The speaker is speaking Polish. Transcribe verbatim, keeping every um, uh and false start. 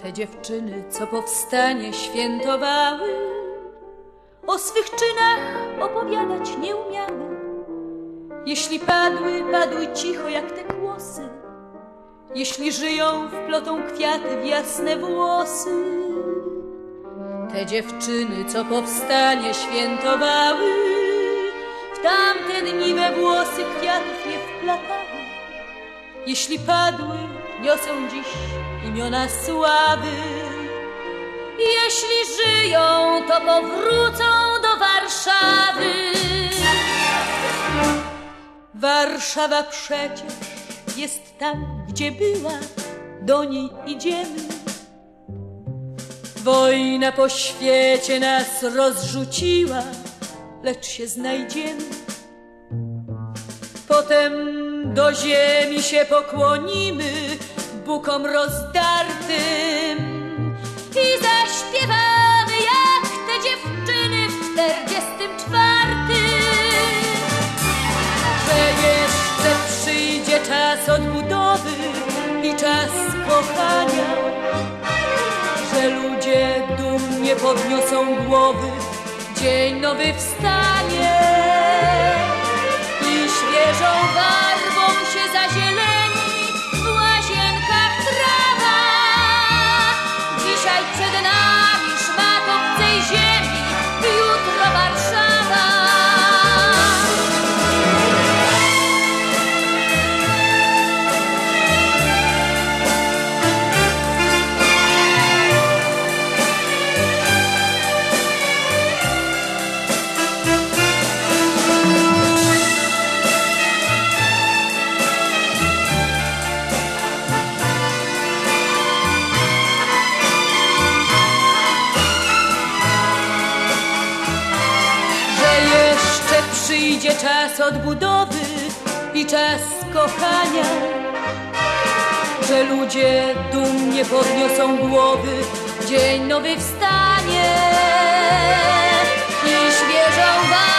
Te dziewczyny, co powstanie świętowały, o swych czynach opowiadać nie umiały. Jeśli padły, padły cicho jak te kłosy. Jeśli żyją, wplotą kwiaty w jasne włosy. Te dziewczyny, co powstanie świętowały, w tamte dni we włosy kwiatów nie wplatały. Jeśli padły, niosą dziś imiona sławy. Jeśli żyją, to powrócą do Warszawy. Warszawa przecież jest tam, gdzie była, do niej idziemy. Wojna po świecie nas rozrzuciła, lecz się znajdziemy. Potem do ziemi się pokłonimy bukom rozdartym i zaśpiewamy jak te dziewczyny w czterdziestym czwartym. Że jeszcze przyjdzie czas odbudowy i czas kochania, że ludzie dumnie podniosą głowy, dzień nowy wstanie i świeżą barwą się zazieleni w łazienkach trawa. Dzisiaj przed nami szmat obcej ziemi, jutro Warszawa. Przyjdzie czas odbudowy i czas kochania, że ludzie dumnie podniosą głowy, dzień nowy wstanie i świeżą